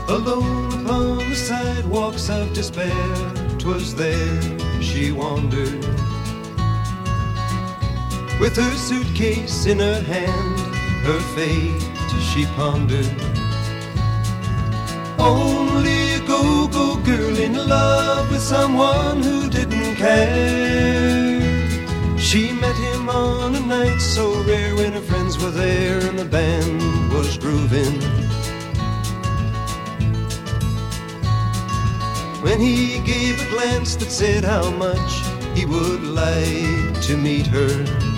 Alone upon the sidewalks of despair, 'twas there she wandered. With her suitcase in her hand, her fate she pondered. Only a go-go girl in love with someone who didn't care. She met him on a night so rare when her friends were there and the band was grooving. When he gave a glance that said how much he would like to meet her,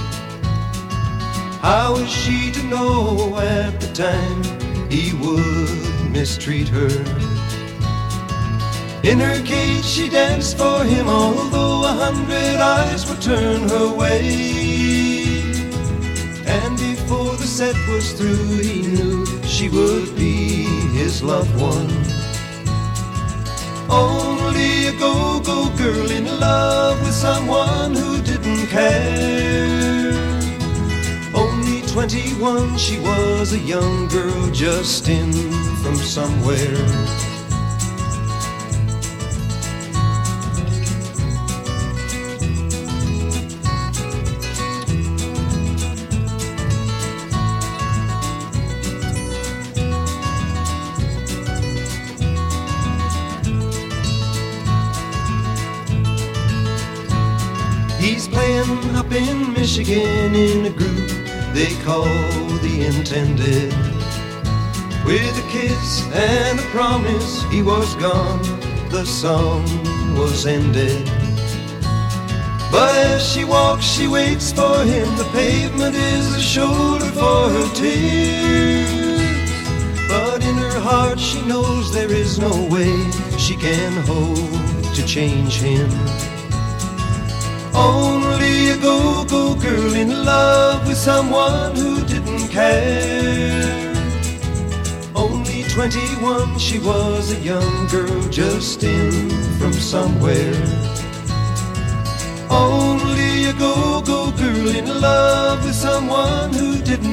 how was she to know at the time he would mistreat her? In her cage she danced for him, although 100 eyes were turned her way. And before the set was through, he knew she would be his loved one. Only a go-go girl in love with someone who didn't care. Only 21, she was a young girl just in from somewhere. He's playing up in Michigan in a group they call the Intended. With a kiss and a promise he was gone, the song was ended. But as she walks she waits for him, the pavement is a shoulder for her tears. But in her heart she knows there is no way she can hope to change him. Only a go-go girl in love with someone who didn't care. Only 21, she was a young girl just in from somewhere. Only a go-go girl in love with someone who didn't